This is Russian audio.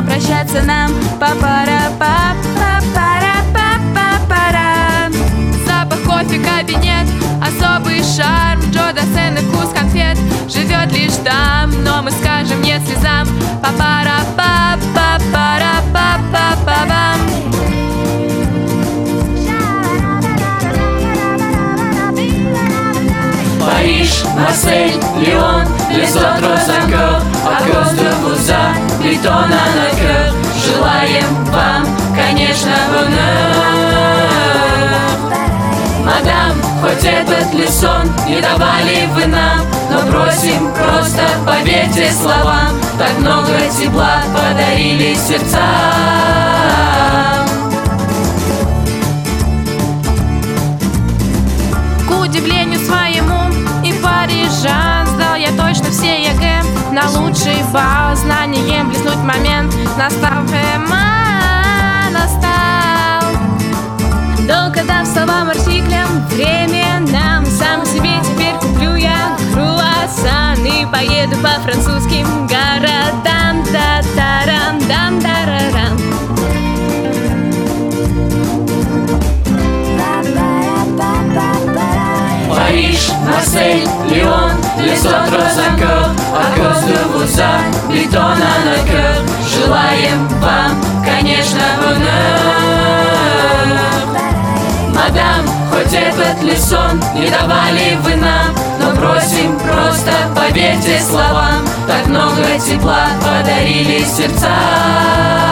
попрощаться нам. Па-пара-па-па-пара-па-па-пара. Запах кофе, кабинет, особый шарм. Джо Дассен и вкус конфет живет лишь там, но мы скажем нет слезам. Па-пара-па-па-пара-па-па-па-бам. Париж, Марсель, Лион, les autres encore, à cause de vos habitants à nos cœurs. Желаем вам, конечно, bonheur. Мадам, хоть этот ли сон не давали вы нам, но просим, просто поверьте словам, так много тепла подарили сердцам. К удивлению своему и парижан сдал я точно все ЕГЭ на лучший балл. Знанием блеснуть момент настал, настал. Долго дав словам артиклям время нам, сам себе теперь куплю я круассан и поеду по французским городам. Да-тарам-дам-дарарам. Париж, Марсель, Лион, les autres encore, à cause de vos habitants à nos cœurs. Желаем вам, конечно, bonheur. Мадам, хоть этот ли сон не давали вы нам, но просим, просто поверьте словам, так много тепла подарили сердцам.